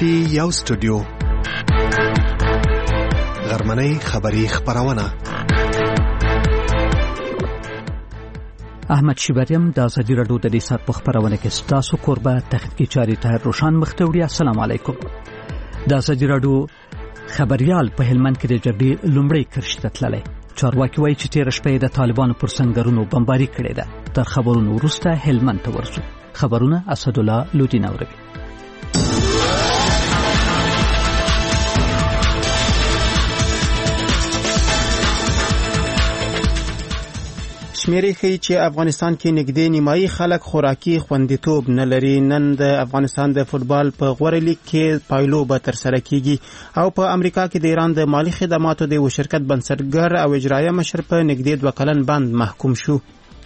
پی یو سټوډیو غرمنۍ خبری خبرونه احمد شیبریم د ازادي راډیو د لیسات په خبرونه کې ستاسو قربا تحقیقي چاري طاهر روشان مختوړي. السلام علیکم. د ازادي راډیو خبريال په هلمند کې د جګړې لومړی کرښې ته تللی. چارواکي وایي چې تېره شپه د طالبانو پر سنګرونو بمباري کړې ده. تر خبرونو وروسته هلمند ته ورسو. خبرونه اسدالله لودي نوروي. شمیرې ښیي چې افغانستان کې نږدې نیمایي خلک خوراکي خوندیتوب نه لري. نن د افغانستان د فوتبال په غوره لیګ کې پایلوبه ترسره کیږي او په امریکا کې د ایران د مالی خدماتو د یو شرکت بنسټګر او اجرایه مشر په نږدې 2 کلن بند محکوم شو.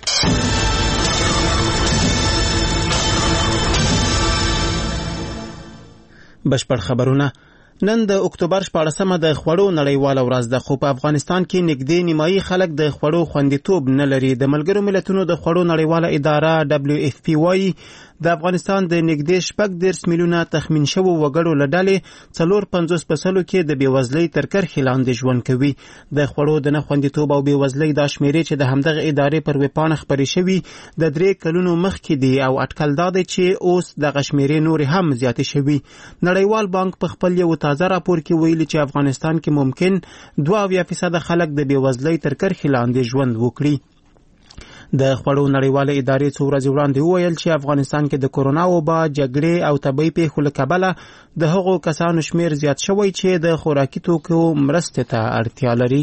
بشپړ خبرونه. نن د اکتوبر 14مه د خوړو نړیواله ورځ ده، خو په افغانستان کې نږدې نیمایي خلک د خوړو خوندیتوب نه لري. د ملګرو ملتونو د خوړو نړیواله اداره WFP وايي د افغانستان د نږدې 14 میلیونه تخمین شوو وګړو له ډلې 450% کې د بېوزلۍ تر کرښې لاندې ژوند کوي. د خوړو د نه خوندیتوب او بېوزلۍ دا شمیرې چې د همدغه ادارې پر ویبپاڼه خپرې شوي د 3 کلونو مخکې دي او اټکل دا دی چې اوس دغه شمیرې نورې هم زیاتې شوي. نړیوال بانک په خپل یو تازه راپور کې ویلي چې افغانستان کې ممکن 2% خلک د بېوزلۍ تر کرښې لاندې ژوند وکړي. د خوړو نړیواله ادارې څو ورځې وړاندې وویل چې افغانستان کې د کورونا وبا، جګړې او طبي پیښو له کبله د هغو کسانو شمیر زیات شوی چې د خوراکي توکو مرستې ته اړتیا لري.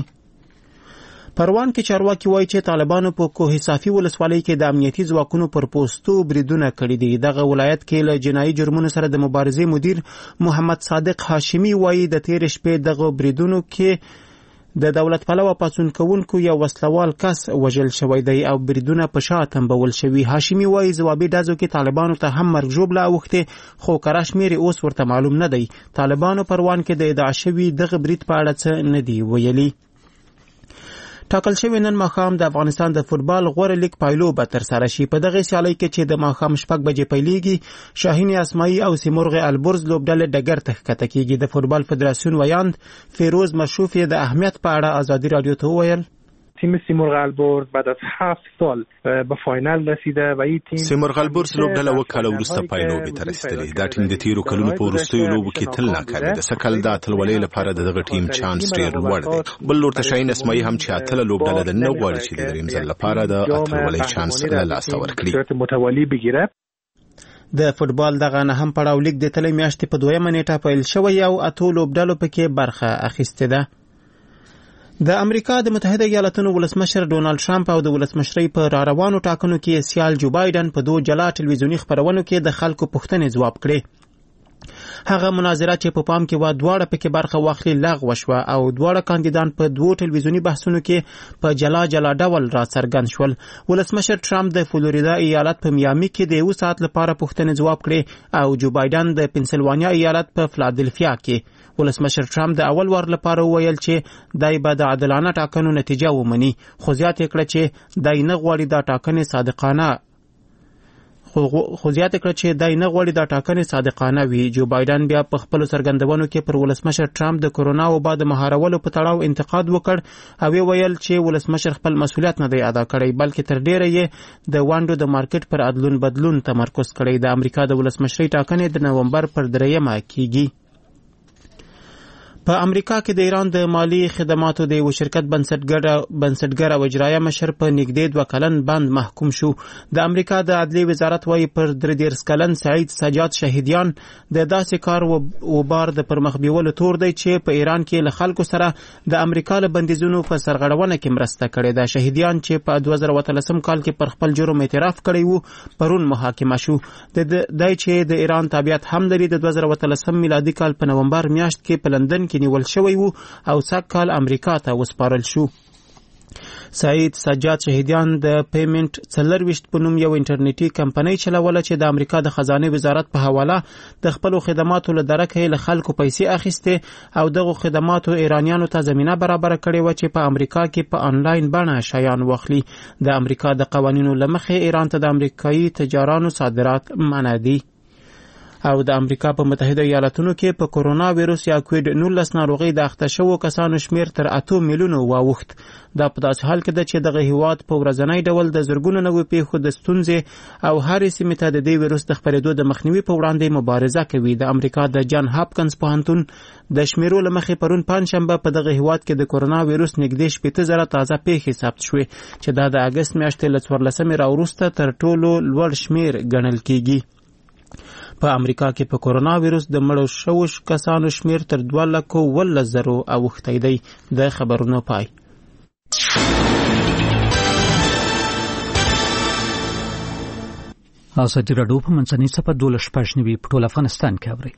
پروان کې چارواکي وایي چې طالبانو په کوه صافي ولسوالۍ کې د امنیتي ځواکونو پر پوستو بریدونه کړي دي. دغه ولایت کې له جنایي جرمونو سره د مبارزې مدیر محمد صادق هاشمي وایي د تېرې شپې دغه بریدونو کې د دولت پلوه پاڅون کوونکو یو وسلوال کس وژل شوی دی او بریدونه په شا تنبول شوي. هاشمي وایي ځوابي ډزو کې طالبانو ته هم مرګ ژوبله اوښتې، خو کره شمېرې اوس ورته معلوم نه دی. طالبانو پروان کې د ادعا شوي دغه برید په اړه څه نه دی ویلي. ټاکل شوی نن ماښام د افغانستان د فوتبال غوره لیګ پایلوبه ترسره شي. په دغه سیالۍ کې چې د ماښام 6 بجې پیلېږي، شاهین اسماعي او سیمرغ البرز لوبډلې ډګر ته ښکته کېږي. د فوتبال فدراسیون ویاند فیروز مشروف د اهمیت په اړه ازادي راډیو ته وویل تیم سیمرغ البرز بعد از 7 سال به فاینال رسیده و این تیم سیمرغ البرز لوبډله وکاله وروسته پایلوبې ته رسیدلې. دا ټیم د تیرو کلونو په وروستیو لوبو کې تل ناکام دی. سکل د اتلولۍ لپاره دغه ټیم چانس ډېر لوړ دی. بل لور ته شاهین اسماعي هم چې اتله لوبډله د نه غواړي چې د دریم ځل لپاره د اتلولۍ چانس له لاسه ورکړي. د فوتبال دغه نه هم پړاو لیګ د تلې میاشتې په 2مه نیټه پیل شوی او اتو لوبډلو پکې برخه اخیسته ده. د امریکا د متحده ایالاتونو ولسمشر ډونالد ټرمپ او د ولسمشرۍ په راروانو ټاکنو کې سیال جو بایدن په 2 جلا ټلویزیوني خبرونو کې د خلکو پوښتنې ځواب کړي. هغه مناظره چې په پام کې و دواړه پکې برخه واخلي لغوه شوه او دواړه کاندیدان په 2 ټلویزیوني بحثونو کې په جلا جلا ډول راڅرګند شول. ولسمشر ټرمپ د فلوریدا ایالت په میامي کې د 1 ساعت لپاره پوښتنې ځواب کړي او جو بایدن د پنسلوانیا ایالت په فلادلفیا کې. ولسمشر ټرمپ د اول وار لپاره وویل چې دای به د عادلانه ټاکنو نتیجه ومني، خو زیات کړه چې دای نه غواړي دا ټاکنې صادقانه وي. جو بایدن بیا په خپل څرګندونو کې پر ولسمشر ټرمپ د کورونا وبا د مهارولو په تړاو انتقاد وکړ او ویل چې ولسمشر خپل مسؤلیت نه دی ادا کړی، بلکې تر ډیره یې د وانډو د مارکیټ پر عدلون بدلون تمرکز کړی. د امریکا د ولسمشرۍ ټاکنې د نومبر پر 3مه کیږي. په امریکا کې د ایران د مالی خدماتو د یو شرکت بنسټګر او اجرایه مشر په نږدې 2 کلن بند محکوم شو. د امریکا د عدلیې وزارت وايي پر 33 کلن سعید سجاد شهیدیان د داسې کار وبار د پرمخ بیولو تور دی چې په ایران کې له خلکو سره د امریکا له بندیزونو په سرغړونه کې مرسته کړې ده. شهیدیان چې په 2013 کال کې پر خپل جرم اعتراف کړی وو پرون محاکمه شو. دای چې د ایران تابعیت هم لري د 2013 میلادي کال په نومبر میاشت کې په لندن کې نیول شوی وو او سږ کال امریکا ته وسپارل شو. سعید سجاد شهیدیان د پیمنٹ 24 په نوم یو انټرنیټي کمپنۍ چلوله چې د امریکا د خزانه وزارت په حواله د خپل خدماتو له درکه له خلکو پیسې اخیسته او دغه خدماتو ایرانیانو ته زمينه برابر کړې و چې په امریکا کې په انلاین بڼه شیان واخلي. د امریکا د قوانینو لمخې ایران ته د امریکایي تجارانو صادرات منع دي. او د امریکا په متحده ایالاتونو کې په کورونا وایروس یا کووید 19 ناروغي د اخته شوو کسانو شمیر تر 8 میلیونو واوښت. دا په داسې حال کې ده چې دغه هیواد په ورځنی ډول د زرګونو نوو پیښو د ستونزې او هرې سیمې ته د دې وایروس د خپرېدو د مخنیوي په وړاندې مبارزه کوي. د امریکا د جان هاپکنز پوهنتون د شمیرو له مخې پرون پنجشنبه په دغه هیواد کې د کورونا وایروس نږدې 80,000 تازه پیښې ثبت شوې چې دا د اګست میاشتې له 14 راوروسته تر ټولو لوړ شمیر ګڼل کیږي. په امریکا کې په کورونا وایروس د مړو شوو کسانو شمیر تر 2,10,000 اوښتی دی. د خبرونو پای. ازادي راډیو په منځنۍ صفحه 12 په ټول افغانستان کې اوري.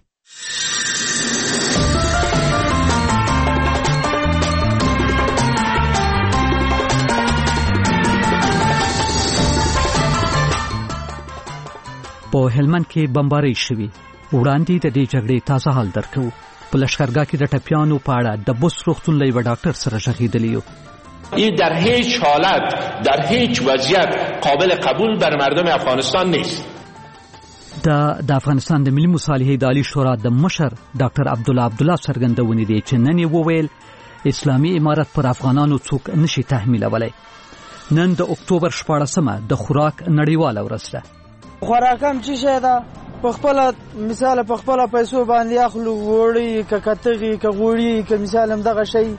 په هلمند کې بمبارۍ شوې. وړاندې د دې جګړې تازه حال درکو. په لشکرګاه کې د ټپیانو په اړه د بوس روغتون له یو ډاکټر سره غږېدلی یو. این در هیچ حالت در هیچ وضعیت قابل قبول بر مردم افغانستان نیست. د افغانستان د ملي مصالحې د عالی شورا د مشر ډاکټر عبدالله څرګندونې دي چې نن یې وویل اسلامي امارت پر افغانانو څوک نشي تحمیلولی. نن د اکتوبر 14 د خوراک نړیواله ورځ ده. خوراک هم څه شی ده؟ په خپل مثال په خپل پیسو باندې اخلو وړي ککتغي کغوړي که مثال هم دغه شی.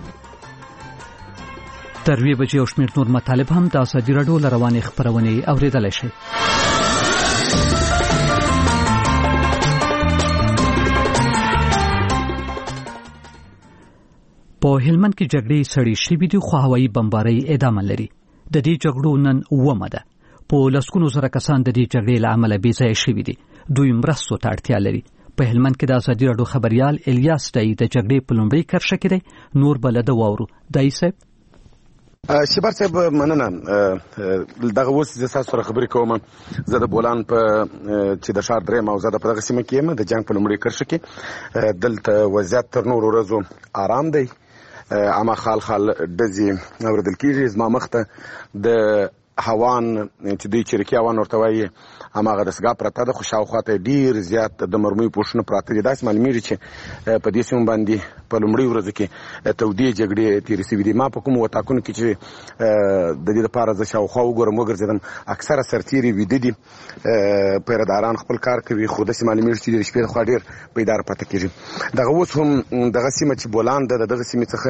تر 2 بجې او شمېر نور مطالب هم د ازادي راډیو له روانې خپرونې اورېدلی شئ. په هلمند کې جګړې سړې شوې دي خو هوایي بمبارۍ ادامه لري. د دې جګړو نن 9مه ده. په لسګونو زره کسان د دې جګړې له امله بې ځایه شوي دي. دوی مرستو ته اړتیا لري. په هلمند کې د ازادي راډیو خبریال الیاس دای د جګړې په لومړۍ کرښه کې دی. نور بل د واورو دای صاحب. شبر صاحب مننه. دغه اوس زه تاسو سره خبرې کوم. زه د بولان په چې د ښار درېیم او زه د په دغه سیمه کې یم د جنګ په لومړۍ کرښه کې. دلته وضعیت تر نورو ورځو آرام دی. اما خال ډزې اورېدل کېږي. زما مخته د هوان چې دوی چریکي هوان ورته وایي هماغه دستګاه پرته ده خو شاوخوا ته ډېر زیات د مرمیو پوښونه پراته دي. داسې معلومېږي چې په دې سیمو باندې په لومړۍ ورځو کې تودې جګړې تېرې شوي دي. ما په کومو وطاقونو کې چې د دې لپاره زه شاوخوا وګورم وګرځېدم اکثره سرتېرې ویده دي. پیرداران خپل کار کوي خو داسې معلومېږي چې د شپې لخوا ډېر بیدار پاتې کېږي. دغه اوس هم دغه سیمه چې بولان ده د دغه سیمې څخه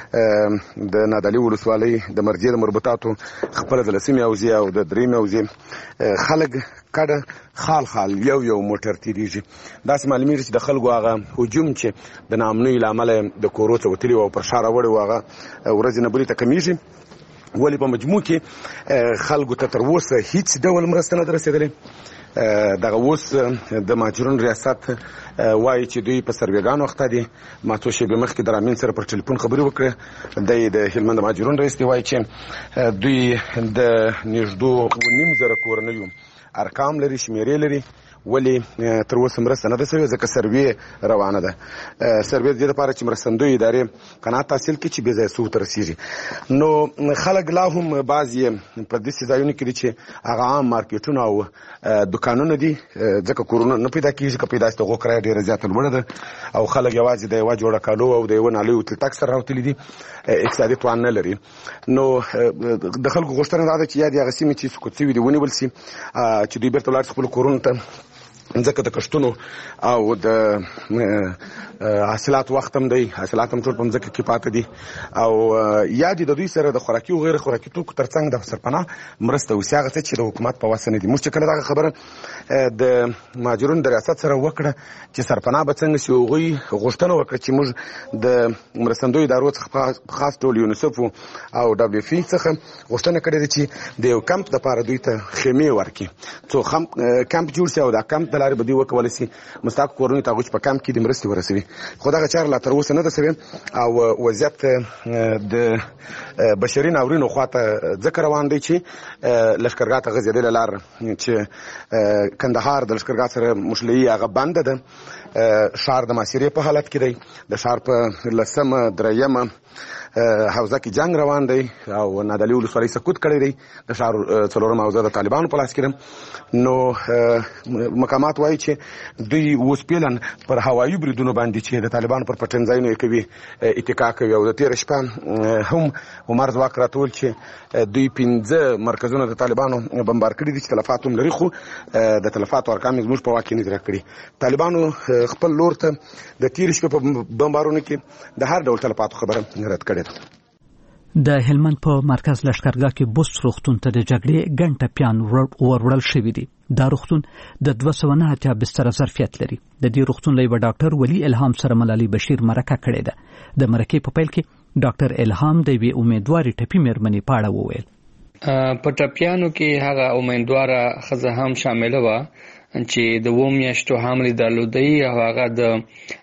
د نادعلي ولسوالۍ د مرجې د مربوطاتو خپله د لسمې حوزې او د درېیمې حوزې خلک کډه خال یو موټر تیریږي. داسې معلومېږي چې د خلکو هغه هجوم چې د ناامنۍ له امله د کورو څخه وتلي او پر شا راوړی و هغه ورځې نه بلې ته کمیږي. ولې په مجموع کې خلکو ته تر اوسه هیڅ ډول مرسته نه ده رسېدلې. دغه اوس د مهاجرون ریاست وایي چې دوی په سروېګانو اخته دي. ما څو شېبې مخکې د رامین سره پر ټلیفون خبرې وکړې. د هلمند د مهاجرون رئیس دی وایي چې دوی د نږدې 9,500 کورنیو ارقام لري شمیرې لري. ولې تر اوسه مرسته نه ده شوې ځکه سروې روانه ده. سروې د دې لپاره چې مرستندویې ادارې قناعت حاصل کړي چې بې ځایه سوو ته رسېږي. نو خلک لا هم بعض یې په داسې ځایونو کې دي چې هغه عام مارکیټونه او دوکانونه دي ځکه کورونه نه پیدا کېږي. که پیدا شي د هغو کرایه ډېره زیاته لوړه ده او خلک یوازې د یوه جوړه کالو او د یوه نالیو تلتک سره راوتلي دي. اقتصادي توان نه لري. نو د خلکو غوښتنه دا ده چې یا د هغه سیمې چې سقوط شوي دي ونیول شي چې دوی بېرته ولاړ شي خپلو کورونو ته. ځکه د کښتونو او د حاصلات وخت هم دی. حاصلات هم ټول په مځکه کې پاته دي او یا د دوی سره د خوراکي او غیر خوراکي توکو ترڅنګ د سرپناه مرسته وشي. هغه څه چې د حکومت په واسه نه دي. موږ چې کله دغه خبره د مهاجرونو د ریاست سره وکړه چې سرپناه به څنګه شي هغوی غوښتنه وکړه چې موږ د مرستندویو ادارو څخه په خاص ډول یونیسف او WFP څخه غوښتنه کړې ده چې د یو کمپ دپاره دوی ته خیمې ورکړي. څو کمپ جوړ شي او دا کمپ د لارې به دوی وکولی شي مستحقو کورنیو ته هغوی چې په کمپ کې د مرستې ورسوي. خو دغه چاره لا تر اوسه نه ده شوې او وضعیت د بشري ناورینو خواته ځکه روان دی چې لښکرګاه ته غځېدلې لار چې کندهار د لښکرګاه سره مشلوي هغه بنده ده. ښار د محاصرې په حالت کې دی. د ښار په 10مه 3مه حوزه کې جنگ روان دی او نادعلي ولسوالۍ سقوط کړی دی. د ښار 4مه حوزه د طالبانو په لاس کې ده. نو مقامات مقامات وایي چې دوی اوس پیلن پر هوایي بریدونو باندې چې د طالبانو پر پټن ځایونو کوي اتکا کوي. او د تیر شپه هم عمر ځواک راټول چې دوی 15 مرکزونه د طالبانو بمبار کړي دي چې تلفات هم لري، خو د تلفات ارقام زموږ په واقع نه دي راکړي. طالبانو خپل لور ته د تیر شپه په بمبارونو کې د هر ډول تلفاتو خبره رد کړې ده. د هلمند په مرکز لشکرګاه کې بوست روغتون ته د جګړې ګڼ ټپیان وروړل شوي دي. دا روغتون د 289 بستر ظرفیت لري. د دې روغتون له ډاکټر ولی الهام سره ملالي بشیر مرکه کړې ده. د مرکې په پیل کې ډاکټر الهام د وی امیدواري ټپی مېرمنې پاړه وویل. په ټپیانو کې هغه امیدواره ښځه هم شامل و چې د 2 میاشتو حمل درلودی او هغه د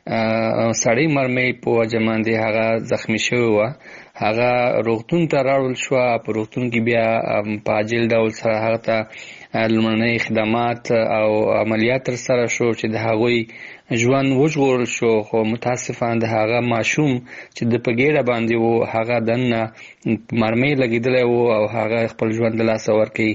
سړی مرمۍ په وجه باندې هغه زخمی شوی و. هغه روغتون ته راوړل شو. په روغتون کې بیا په عاجل ډول سره هغه ته لومړني خدمات او عملیات تر سره شو چې د هغوی ژوند وژغورل شو. خو متاسفانه د هغه ماشوم چې د پګېړه باندې وو هغه دنه مرمۍ لګېدلی وو او هغه خپل ژوند له لاسه ورکړي.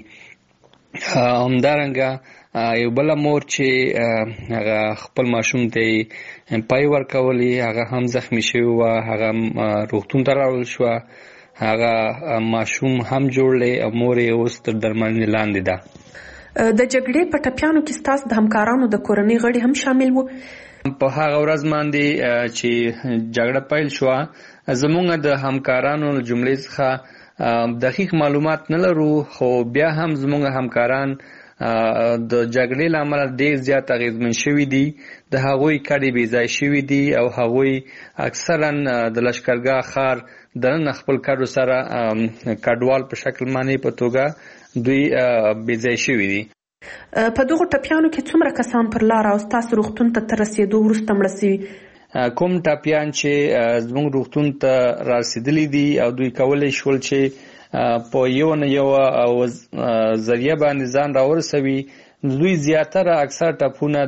همدارنګه یو بل مور چې هغه خپل ماشوم ته پای ورکولي هغه هم زخمی شوی و. هغه روغتون ته راوړل شو. هغه ماشوم هم جوړلی او مور یې اوس تر درملنې لاندې ده. د جګړې په ټپیانو کې ستاسو د همکارانو د کورنۍ غړي هم شامل وو. په هغه ورځ باندې چې جګړه پیل شو زموږ د همکارانو جملې څخه دقیق معلومات نه لرو، خو بیا هم زموږ همکاران د جګړې له امله ډېر زیات اغېزمن شوي دي. د هغوی کډې بې ځای شوي دي او هغوی اکثرا د لشکرګاه ښار دننه خپل کډو سره کډوال په شکل باندې په توګه دوی بې ځای شوي دي. په دغو ټپیانو کې څومره کسان پر لار او ستاسو روغتون ته تر رسېدو وروسته مړه شوي؟ کوم ټپیان چې زموږ روغتون ته رارسېدلي دي او دوی کولی شول چې په یو نه یو ذریعه باندې ځان راورسوي، دوی زیاتره اکثر ټپونه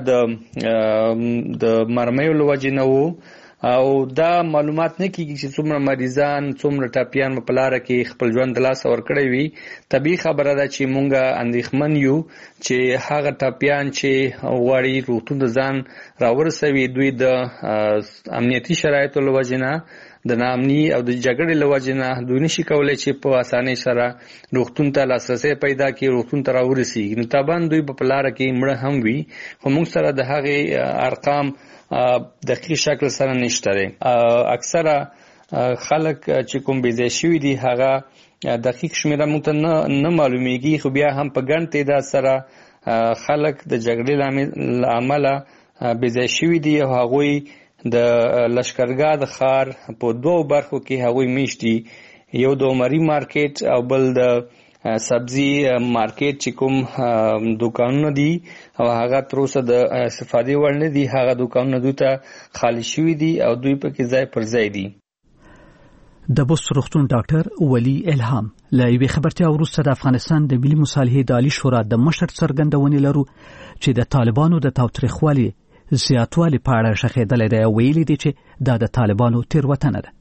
د مرمیو له وجې نه وو او دا معلومات نه کیږي چې څومره مریضان څومره ټپیان په لاره کې خپل ژوند د لاسه ورکړی وي. طبیعي خبره ده چې مونږ اندېښمن یو چې هغه ټپیان چې غواړي روغتون ته ځان راورسوي دوی د امنیتي شرایطو له وجې نه د ناامني او د جګړې له وجې نه دوی نشي کولی چې په اسانۍ سره روغتون ته لاسرسی پیدا کړي، روغتون ته راورسېږي. نو طبعا دوی په لاره کې مړه هم وي، خو موږ سره د هغې ارقام دقیق شکل سره نشته دی. اکثره خلک چې کوم بې ځای شوي دي هغه دقیق شمېره موږ ته نه معلومیږي، خو بیا هم په ګڼ تعداد سره خلک د جګړې له امله بې ځای شوي دي او هغوی د لشکرګاه د ښار په 2 برخو کې هغوی میشت دي. یو د عمري مارکیټ او بل د سبزی مارکیټ چې کوم دوکانونه دي او هغه تر اوسه د استفادې وړ نه دي. هغه دوکانونه دوی ته خالی شوي دي او دوی پکې ځای پر ځای دي. د بوست روغتون ډاکټر ولی الهام له یوې خبرتیا وروسته د افغانستان د ملي مصالحې د عالي شورا د مشر څرګندونې لرو چې د طالبانو د تاوتریخوالي زیاتوالی په اړه شخېدلی دی او ویلي دي چې دا د طالبانو تېروتنه ده.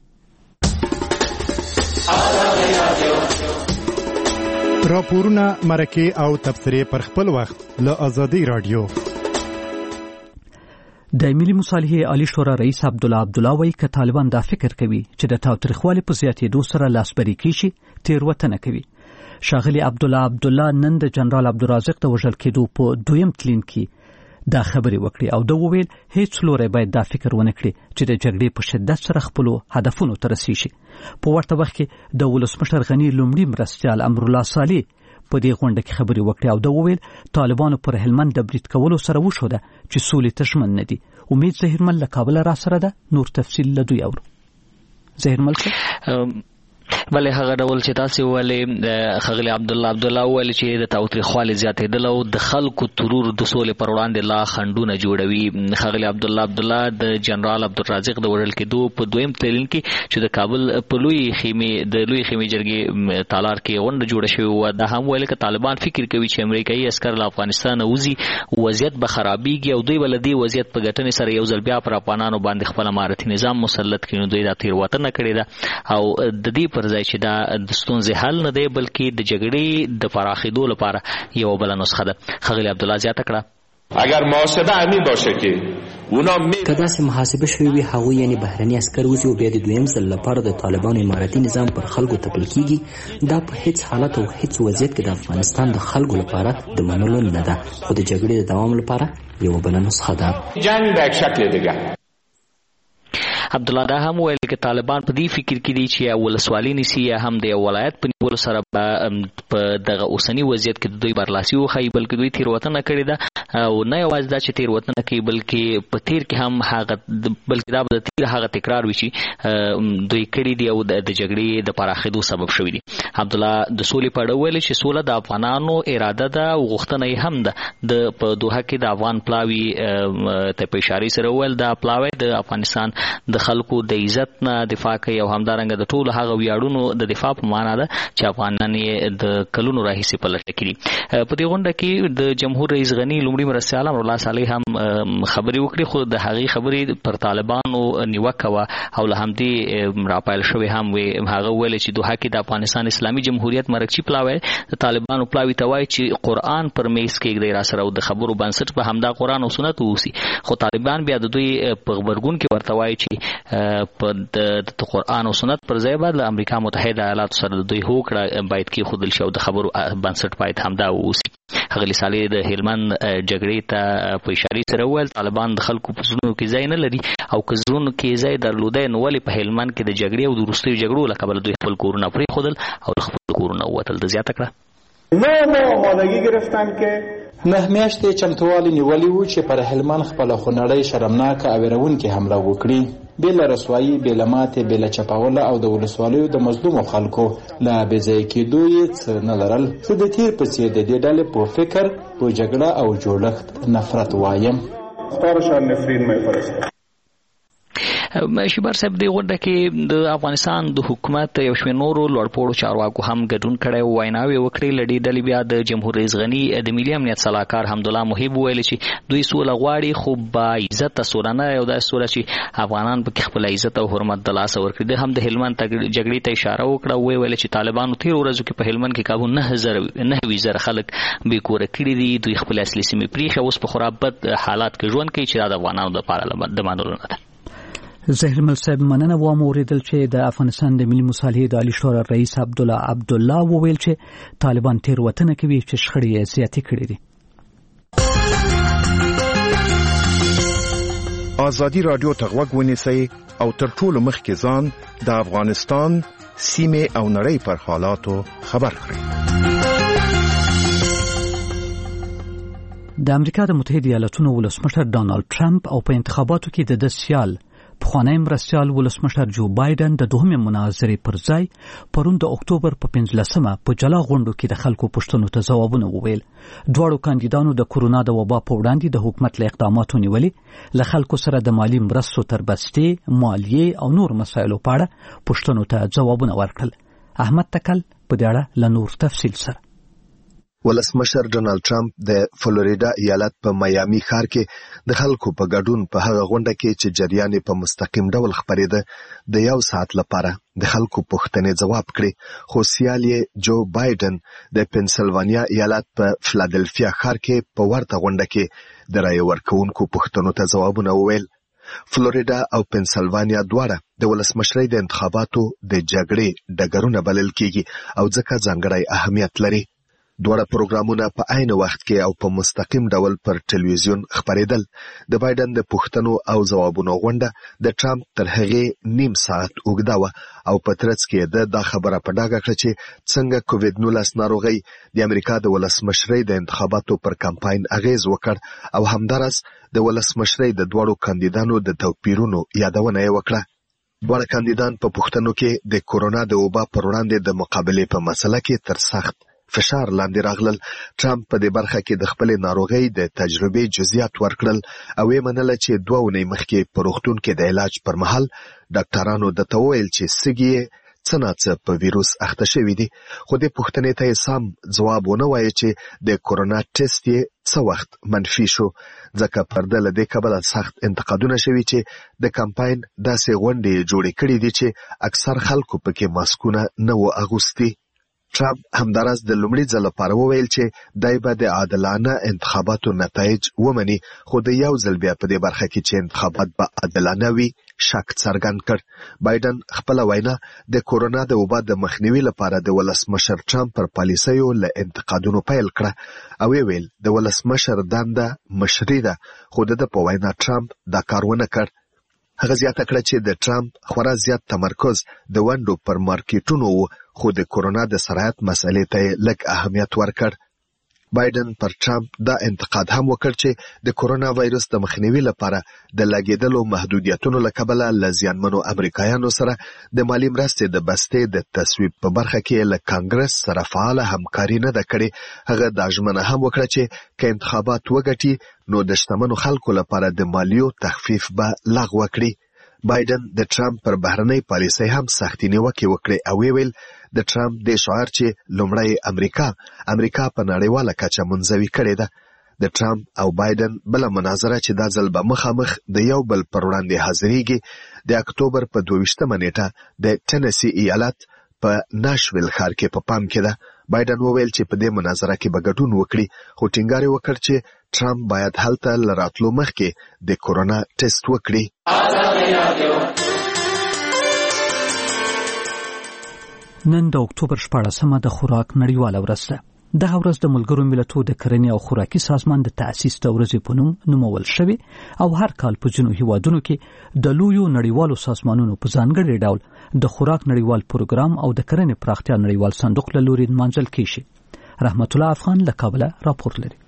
راپورونه، مرکې او تبصرې پر خپل وخت له ازادي رادیو. د ملي مصالحې عالي شورا رئیس عبدالله وایي که طالبان دا فکر کوي چې د تاوتریخوالي په زیاتېدو سره لاسبري کیږي تېروتنه کوي. ښاغلي عبدالله نن د جنرال عبدالرازق د وژل کېدو په 2م تلین کې دا خبرې وکړي او د وویل هیڅ لوری باید دا فکر ونه کړي چې د جګړې په شدت سره خپلو هدفونو ته رسیږي. په ورته وخت کې د ولسمشر غني لومړي مرستیال امرالله صالح په دې غونډه کې خبرې وکړي او د وویل طالبانو پر هلمند د برید کولو سره وښوده چې سولې ته ژمن نه دي. امید زهیرمل له کابله را سره ده، نور تفصیل له دوی اورو. زهیرمل څه بلې هغه ډول چې تاسو ولې ښاغلي عبدالله وویل چې د تاوتریخوالي زیاتېدل او د خلکو ترور د سولې پر وړاندې لا خنډونه جوړوي. ښاغلي عبدالله د جنرال عبدالرازق د وژل کېدو په 2م تلین کې چې د کابل په لوی خیمې جرګې تالار کې غونډه جوړه شوې وه، دا هم ویل که طالبان فکر کوي چې امریکایي عسکر له افغانستانه وځي وضعیت به خرابېږي او دوی به له دې وضعیت په ګټنې سره یو ځل بیا پر افغانانو باندې خپل امارتي نظام مسلط کړي، نو دوی دا تېروتنه کړې ده او د دې پر ځای چې دا د ستونزې حل نه دی بلکې د جګړې د پراخېدو لپاره یو بله نسخه ده. ښاغلي عبدالله زیاته کړه. اگر محاسبه همین باشه که که داسې محاسبه شوې وي هغوی یعنې بهرني عسکر وځي او بیا د دویم ځل لپاره د طالبانو اماراتي نظام پر خلکو تپل کیږي، دا په هیڅ حالت او هیڅ وضعیت کې د افغانستان د خلکو لپاره د منلو نه ده، خو د جګړې د دوام لپاره یوه بله نسخه ده. جنگ به یک شکل دیگه. عبدالله دا هم ویل چې طالبان په دې فکر کې دي چې یا ولسوالي نیسي یا هم د ولایت په نیولو سره په دغه اوسنی وضعیت کې دوی برلاسي وښایي، بلکې دوی تېروتنه کړې ده او نه یوازې دا چې تېروتنه کوي بلکې په تیر کې هم هغه بلکې دا به د تیر هغه تکرار وي چې دوی کړي دي او د جګړې د پراخېدو سبب شوي دي. عبدالله د سولې په اړه ویل چې سوله د افغانانو اراده ده او غوښتنه یې هم ده. د په دوحه کې د افغان پلاوي ته په اشارې سره وویل دا پلاوی د افغانستان د خلکو د عزت نه دفاع کوي او همدارنګه د ټولو هغه ویاړونو د دفاع په معنا ده چې افغانان یې د کلونو راهیسې په لټه کې دي. په دې غونډه کې د جمهور رئیس غني لومړي مرستیال امرالله صالح هم خبرې وکړې، خو د هغې خبرې پر طالبانو نیوکه وه او له همدې راپایل شوې هم وې. هغه وویل چې دوحه کې د افغانستان اسلامي جمهوریت مرکچي پلاوی د طالبانو پلاوي ته وایي چې قرآن پر میز کېږدئ راسره او د خبرو بنسټ په همدا قرآن او سنت واوسي، خو طالبان بیا د دوی په غبرګون کې ورته وایي چې په د قرآن او سنت پر ځای باید له امریکا متحده ایالاتو سره د دوی هوکړه باید کېښودل شي او د خبرو بنسټ باید همدا واوسي. ښاغلي صالح د هلمند جګړې ته په اشارې سره وویل طالبان د خلکو په زړونو کې ځای نه لري او که زړونو کې ځای درلودی نو ولې په هلمند کې د جګړې او د وروستیو جګړو له کبله دوی خپل کورونه پرېښودل او له خپلو کورونه ووتل. د زیاته کړه 9 ماه آمادگی گرفتن که 9 میاشتې چمتووالی نیولی و چې پر هلمند خپله خونړۍ شرمناکه او ویرونکې حمله وکړي، بې له رسوایي، بې له ماتې، بې له چپاوله او د ولسوالیو د مظلومو خلکو له بې ځایه کېدو یې څه نه لرل. زه د تیر په څېر د دې ډلې په فکر، په جګړه او جوړښت نفرت وایم. ستارشان نفرین میفرسته. شیبر صاحب د غونډه کې د افغانستان د حکومت یو شمېر نورو لوړپوړو چارواکو هم ګډون کړی او ویناوې وکړې. له دې ډلې بیا د جمهور رئیس غني د ملي امنیت صلاحکار حمدالله محب وویل چې دوی سوله غواړي خو با عزته سوله نه، یو داسې سوله چې افغانان پکې خپل عزت او حرمت د لاسه ورکړي. د هم د هلمند جګړې ته اشاره وکړه او ویل چې طالبانو تېرو ورځو کې په هلمند کې کابو 9,000 زره خلک بې کوره کړي دي، دوی خپل اصلي سیمې پرېښې اوس په خورا بد حالات کې ژوند کوي چې دا د افغانانو دپاره د منلو نه ده. زهرمل صاحب مننه وام اوریدل چې د افغانستان د ملي مصالحې د عالی شورا رئیس عبدالله وویل چې طالبان تېروتنه کوي چې شخړې یې زیاتې کړې دي. ازادي راډیو ته غوږ ونیسئ او تر ټولو مخکې ځان د افغانستان سیمې او نړۍ پر حالاتو خبر کړئ. د امریکا د متحده ایالاتونو ولسمشر ډانلډ ټرمپ او په انتخاباتو کې د سیال پخوانی مرستیال ولسمشر جو بایدن د دوهمې مناظرې پر ځای پرون د اکتوبر په 15مه په جلا غونډو کې د خلکو پوښتنو ته ځوابونه وویل. دواړو کاندیدانو د کورونا د وبا په وړاندې د حکومت له اقداماتو نیولې، له خلکو سره د مالی مرستو تر بستې، مالیې او نور مسایلو په اړه پوښتنو ته ځوابونه ورکړل. احمد تکل په دې اړه له نور تفصیل سره. ولسمشر ډونالد ټرمپ د فلوریډا ایالت په میامي ښار کې د خلکو په ګډون په هغه غونډه کې چې جریان په مستقیم ډول خبرېده د 1 ساعت لپاره د خلکو پوښتنې ځواب کړي، خو سیال یې جو بایدن د پنسلوانیا ایالت په فلادلفیا ښار کې په ورته غونډه کې د رایې ورکوونکو پوښتنو ته ځوابونه وویل. فلوریډا او پنسلوانیا دواړه د ولسمشرۍ د انتخاباتو د جګړې ډګرونه بلل کېږي او ځکه ځانګړی اهمیت لري. دوړه پروګرامونه په عین وخت کې او په مستقیم ډول پر ټلویزیون خبرېدل. د بایدن د پوښتنو او ځوابونو غونډه د ټرمپ تر هغې 1.5 ساعت اوږده وه او په ترڅ کې دا خبره په ډاګه کړه چې څنګه کووډ-19 ناروغۍ د امریکا د ولسمشرۍ د انتخاباتو پر کمپاین اغیز وکړ او همدارس د ولسمشرۍ د دواړو کاندیدانو د توپیرونو یادونه یې وکړه. دواړه کاندیدان په پوښتنو کې د کورونا د وبا پر وړاندې د مقابلې په مسله کې تر سخت فشار لاندې راغلل. ټرمپ په دې برخه کې د خپل ناروغۍ د تجربې جزئیات ورکړل او یې منله چې 2 اونۍ مخکې په روغتون کې د علاج پر مهال ډاکټرانو د توویل چې سږي څه ناڅه په ویروس اخته شوي دي، خو د پوښتنې ته یې سم ځواب ونه وایي چې د کورونا ټیسټ یې څه وخت منفي شو، ځکه پرده له دې کبله سخت انتقادونه شوي چې د کمپاین داسې غونډې جوړې کړې دي چې اکثر خلکو پکې ماسکونه نه و اغوستي. ټرمپ همداراز د لومړي ځل لپاره وویل چې دای به د عادلانه انتخاباتو نتایج ومني، خو د یو ځل بیا په دې برخه کې چې انتخابات به عادلانه وي شک څرګند کړ. بایدن خپل وینا د کورونا د وبا د مخنیوي لپاره د ولسمشر ټرمپ پر پالیسیو له انتقادونو پیل کړه او ویل د ولسمشر دنده مشري ده، خو د په وینا ټرمپ دا کار ونه کړ. هغه زیاته کړه چې د ټرمپ خورا زیات تمرکز د ونډو پر مارکیټونو و، خو د کورونا د سرعت مسئلې ته لږ اهمیت ورکړ. بایدن پر ټرمپ دا انتقاد هم وکړ چې د کورونا وایرس د مخنیوي لپاره د لګیدلو محدودیتونو له کبله له زیانمنو امریکایانو سره د مالی مرستې د بستې د تصویب په برخه کې له کانګرس سره فعاله همکاري نه ده کړې. هغه دا ژمنه هم وکړه چې که انتخابات وګټي نو د شتمنو خلکو لپاره د مالیو تخفیف به لغوه کړي. بایدن د ټرمپ پر بهرنۍ پالیسۍ هم سختې نیوکې وکړې او ویل د ټرمپ د شعار چې لومړی امریکا په نړیواله کچه منزوي کړې ده. د ټرمپ او بایدن بله مناظره چې دا ځل به مخامخ د یو بل پر وړاندې حاضرېږي د اکتوبر په 22مه نیټه د ټنسی ایالت په ناشویل ښار کې په پام کې ده. بایدن وویل چې په دې مناظره کې به ګډون وکړي، خو ټینګار یې وکړ چې ټرمپ باید هلته له راتلو مخکې د کورونا ټیسټ وکړي. نن د اکتوبر 14مه د خوراک نړیواله ورځ ده. دغه ورځ د ملګرو ملتونو د کرنې او خوراکي سازمان د تأسیس د ورځې په نوم نومول شوی او هر کال په ځینو هیوادونو کې د لویو نړیوالو سازمانونو په ځانګړي ډول د خوراک نړیوال پروګرام او د کرنې پراختیا نړیوال صندوق له لوري نمانځل کیږي. رحمت الله افغان له کابل راپور لري.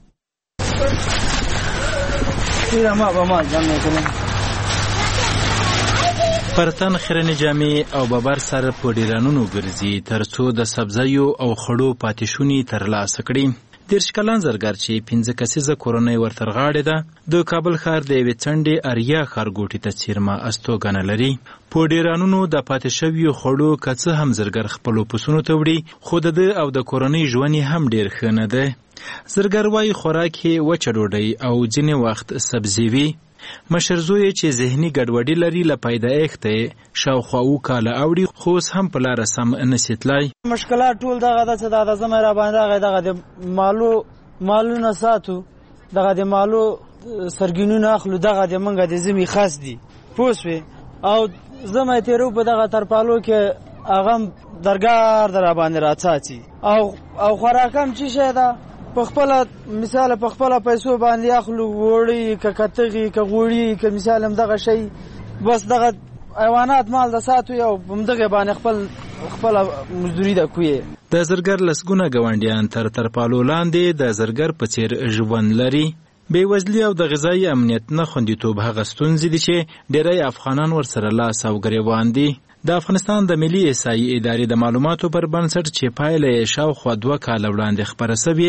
پرتن خیرنې جامې او ببر سر په ډیرانونو ګرځي ترڅو د سبزیو او خړو پاتېشونی ترلاسه کړي. 30 کلن زرګر چې 15 کسیزه کورونی ورترغاړې ده د کابل ښار د یوې څنډې اریا ښارګوټي ته څیرمه استوګنه لري. په ډیرانونو د پاتې شویو خړو کڅه هم زرګر خپلو پسونو ته وړي، خو د او د کورنۍ ژوند هم ډیر ښه نه ده. زرګر وايي خوراک یې وچه ډوډۍ او ځینې وخت سبزي وي. مشر زوی چې ذهني ګډوډي لري له پیدایښت شاوخوا کاله اوړي، خو اوس هم په لاره سم نشي تلای. مشکلات ټول دغه د زمې را باندې دغه د مالونه ساتو، دغه د مالو سرګینونه اخلو، دغه د منګه د زمي خاص دي پوسوي او زمې تیرو په دغه ترپالو کې اغم درګار در باندې راځي او خوراکم چې شه ده په خپل مثال په خپل پیسو باندې اخلو، وړي ککتغي کغوړي ک مثال هم دغه شی بس دغه حیوانات مال د ساتو یو بمدغه باندې خپل مزدوري د کوی. د زرګر لسګونه ګوندیان تر پالو لاندې د زرګر په څیر ژوند لري. بې وزلي او د غذایی امنیت نه خوندیتوب هغه ستونزې دي چې ډېری افغانان ورسره لاس او ګریوان دي. د افغانستان د ملي احصایې ادارې د معلوماتو پر بنسټ چې پایله یې شاوخوا 2 کاله وړاندې خپره شوې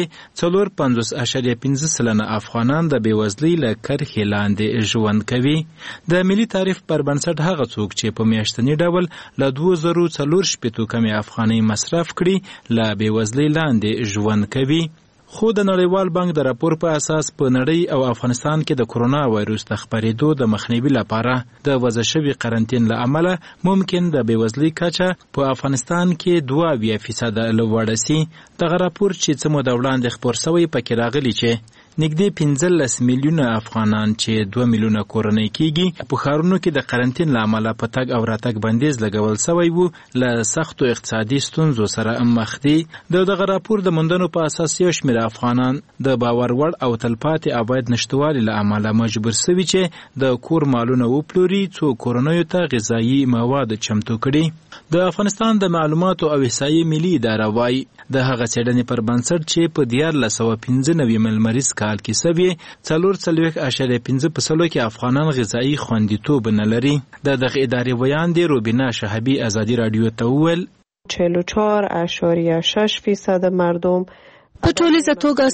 4.5% افغانان د بېوزلۍ له کرښې لاندې ژوند کوي. د ملي تعریف پر بنسټ هغه څوک چې په میاشتني ډول له 2040 کمې افغانۍ مصرف کړي له بېوزلۍ لاندې ژوند کوي. خو د نړیوال بانک د راپور په اساس په نړۍ او افغانستان کې د کورونا وایروس د خپرېدو د مخنیوي لپاره د وضع شوي قرنطین له امله ممکن د بېوزلۍ کچه په افغانستان کې 2% لوړه شي. دغه راپور چې څه موده وړاندې خپور شوی پکې راغلی چې نږدې 15 میلیونه افغانان چې 2 میلیونه کورنۍ کېږي په ښارونو کې د قرنطین له امله په تګ او راتګ بندیز لګول شوی وو له سختو اقتصادي ستونزو سره مخ دي. دغه راپور د موندنو په اساس یو شمېر افغانان د باور وړ او تلپاتې عواید نشتوالي له امله مجبور شوي چې د کور مالونه وپلوري څو کورنیو ته غذایي مواد چمتو کړي. د افغانستان د معلوماتو او احصایې ملي اداره وایي د هغه څېړنې پر بنسټ چې په 1995 لمریز کال کې سوي 4.5% کې افغانان غذایی خوندیتوب نه لري. دغه ادارې بیان دی روبینا شهابی ازادي رادیو ته وویل 44.6% مردم په ټولیزه توګه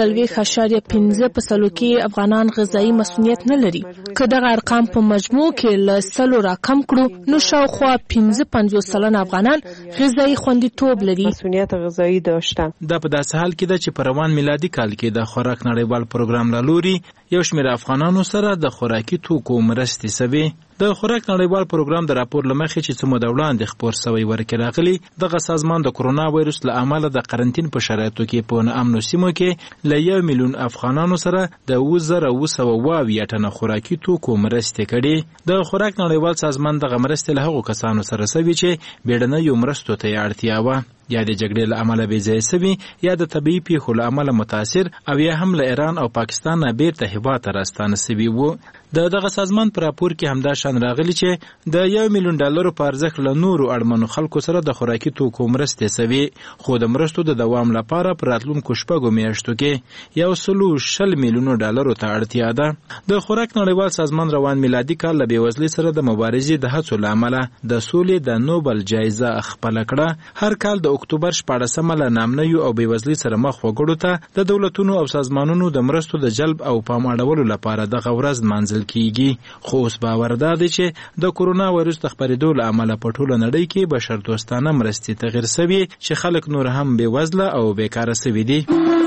4.5% کې افغانان غذایی مسؤلیت نه لري. که دغه ارقام په مجموع کې له 100 راکم کړو نو شاوخوا 55% افغانان غذایی خوندیتوب لري. مسؤلیت غذایی داشتن. دا په داسې حال کې ده چې په روان میلادي کال کې د خوراک نړیوال پروګرام له لوري یو شمېر افغانانو سره د خوراکي توکو مرستې شوې. د خوراک نړیوال پروګرام د راپور لمخې چې څه موده وړاندې خپور شوی ورکې راغلی دغه سازمان د کرونا وایروس له امله د قرنټین په شرایطو کې په ناامنو سیمو کې له 1 میلیون افغانانو سره د 2920 ټنه خوراکي توکو مرستې کړي. د خوراک نړیوال سازمان دغه مرستې له هغو کسانو سره سوي چې بیړنیو مرستو ته اړتیا وه یا د جګړې له امله بې ځایه سوي یا د طبیعي پیښو له امله متاثر او یا هم له ایران او پاکستان نه بیرته هیواد ته راستانه سوي وو. دغه سازمان په راپور کې همدا شان راغلی چې د 1 میلیون ډالرو په ارزښت له نورو اړمنو خلکو سره د خوراکي توکو مرستې سوي خو د مرستو د دوام لپاره په راتلونکو شپږو میاشتو کې 120 میلیونو ډالرو ته اړتیا ده. د خوراک نړیوال سازمان روان میلادي کال له بېوزلۍ سره د مبارزې د هڅو له امله د سولې د نوبل جایزه خپله کړه. هر کال د اکتوبر 14 له نامنیو او بېوزلۍ سره مخ وګړو ته د دولتونو او سازمانونو د مرستو د جلب او پام اړولو لپاره دغه ورځ نمانځل کیږي. خو اوس باور دا دی چې د کرونا وایروس د خپرېدو له امله په ټوله نړۍ کې بشردوستانه مرستې تغیر سوي چې خلک نور هم بېوزله او بیکاره سوي دي.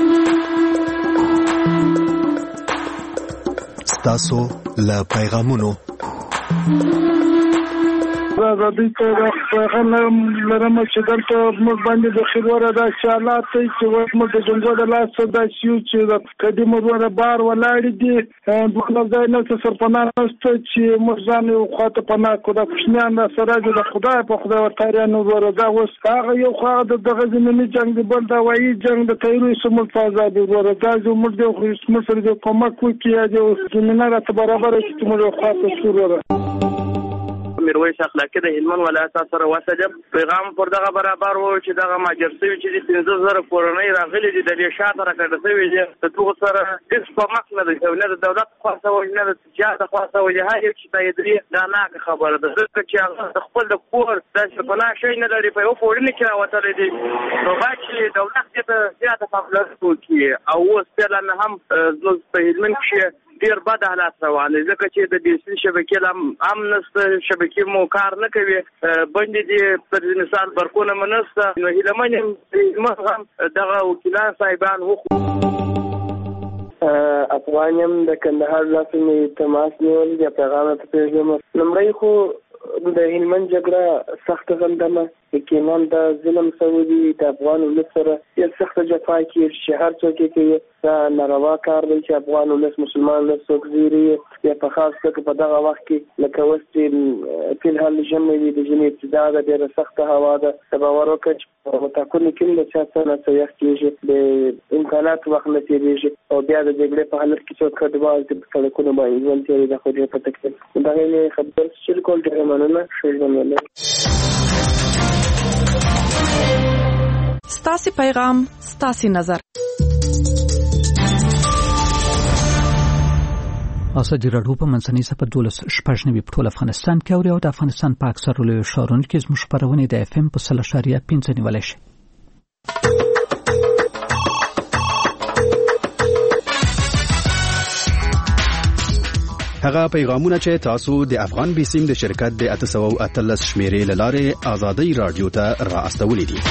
ستاسو له پیغامونو راځي ته پیغام لرم چې دلته موږ باندې د خیروره د حالات چې موږ د جنګو د لاس د شیو چې د قدیمو وره بار ولاړ دي د ځای نه سرپناه نشته چې موږ ځان یو خاطر پناه کو د پښنیان سره د خدای په خدای ورتاریانو وره دا اوس هغه یو خو د غزنی جنگ د بل دا وایي جنگ د تیروي سمول فازاد وره دا موږ د خو مسر د کومک کوي د زمينه را برابر چې موږ خاطر شروع میرویس اخلاقی د هلمند ولایت سره وسجب پیغام پر دغه برابر وو چې دغه ماجرسوي چې 15000 کورنۍ راغلي دي د شاته راکړسوي دي د توغ سره هیڅ په مخ نه دی نه د دولت خاصه او نه د تجارت خاصه او هغه چې تایدري دا نه خبره ده چې هغه خپل د کور د شپنا شي نه لري په فورن کې راوتل دي نو باید دولت ته زیاته پاملرنه وکړي او اوس په هم په هلمند کې ډیر بد حالات روان دي ځکه چې د ډیسل شبکې امنست شبکې مو کار نه کوي باندې دي پر مثال برکونه منسته نو هلمن هم دغه وکیلان صاحبان وخو افغانیم د کندهار لاسنی تماس نیول یا پیغام ته پیغام لمړی خو د هلمند جګړه سخت غندمه یقینا د ظلم سعودي د افغان ولس سره یو سخت جفا کې شهر څوک کې دا ناروا کار دی چې افغان ولس مسلمان ولس څوک زیری یا په خاص توګه په دغه وخت کې لکه وستې په الحال جمعي د جنې ابتدا د ډېر سخت هوا ده سبا ورکه متکون کې د چا نه سیاست کېږي د امکانات وخت نه تیریږي او بیا د جګړې په حالت کې څوک کډوال د سړکونو باندې ژوند تیری د خو په تکلیف دا نه خبر چې کول ډېر مننه شوی ستاسي پیغام ستاسي نظر ازادي راډیو په منځنۍ سفر 12 په ټول افغانستان کې او د افغانستان په اکثرو لویو ښارونو کې زموږ خبرونه د FM په 3.5 نیولای شي. هغه پیغامونه چې تاسو د افغان بیسیم د شرکت د 813 شمیرې لاره ازادي رادیو ته راستولې دي.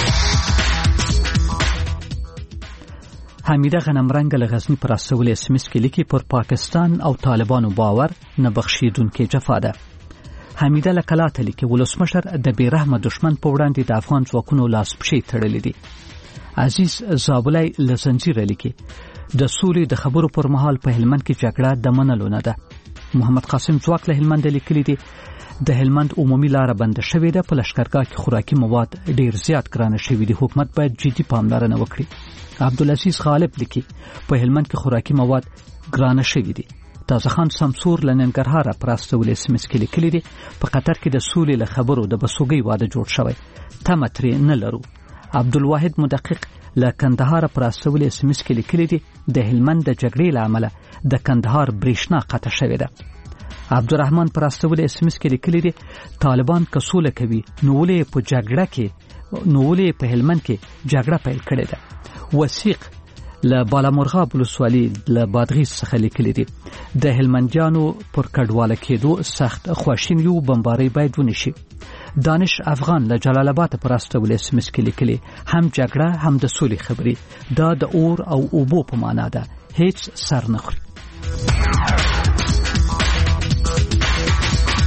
حمیده غنمرنګ له غزنی پر استول SMS کې لیکي پر پاکستان او طالبانو باور نه بخښیدونکې جفا ده. حمیده له کلاته لیکي ولسمشر د بیرحمه دشمن په وړاندې د افغان ځواکونو لاس پښې تړلې دي. عزیز زابلای له زنجیر لیکي د سولې د خبرو پر مهال په هلمند کې جګړه د منلو نه ده. محمد قاسم ځواک له هلمند لیکلي دي د هلمند عمومي لار بند شوې ده په لشکرګاه کې خوراکي مواد ډیر زیات ګرانه شوي دي حکومت باید جدي پاملرنه وکړي. عبدالعزیز غالب لیکي په هلمند کې خوراکي مواد ګرانه شوي دي. تازه خان سمسور لننګرهار پراستول SMS کې لیکلي دي په قطر کې د سولې له خبرو د بسوګي واده جوړ شوی تمه ترې نه لرو. عبدالواحد مدقق له کندهار پراستول SMS کې لیکلي دي د هلمند د جګړې له امله د کندهار بریښنا قطع شوې ده. عبدالرحمن پراستول SMS کې لیکلي دي طالبان کسوله کوي نو ولې په جګړه کې نو ولې په هلمند کې جګړه پیل کړې ده. وثیق له بالامرغاب ولسوالۍ له بادغیس څخه لیکلي دي د هلمندیانو پر کډواله کېدو سخت خواشین یو بمباري باید ونشي. دانش افغان له جلال آباد پر استول SMS کې لیکلي هم جګړه هم د سولې خبري دا د اور او اوبو په معنا ده هیڅ سر نه خوري.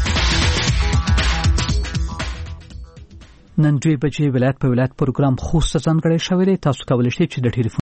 نن 2 بجې ولایت په ولایت پروګرام خوست ځانګړی شوی دی. تاسو کولی شئ چې د ټلیفون